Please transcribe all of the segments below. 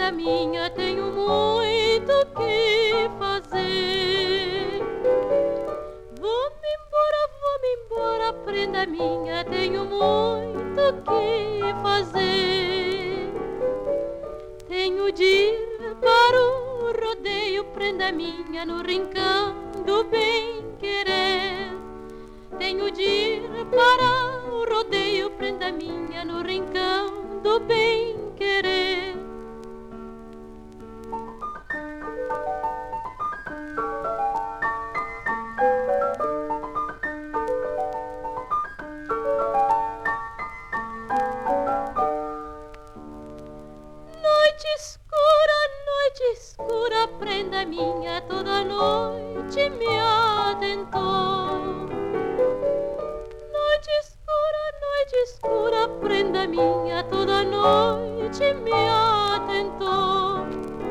prenda minha, tenho muito que fazer. Vou-me embora, prenda minha, tenho muito que fazer. Tenho de ir para o rodeio, prenda minha, no rincão do bem-querer. Tenho de ir para o rodeio, prenda minha, no rincão do bem-querer. Noite escura, prenda minha, toda noite me atentou. Noite escura, prenda minha, toda noite me atentou.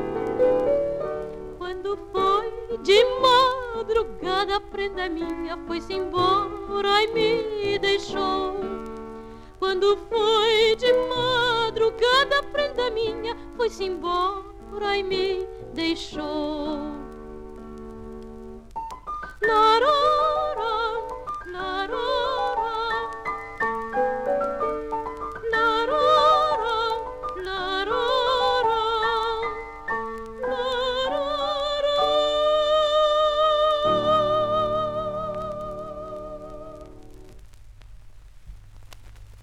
Quando foi de madrugada, prenda minha, foi-se embora e me deixou. Quando foi de madrugada, prenda minha, foi-se embora e me deixou. Lará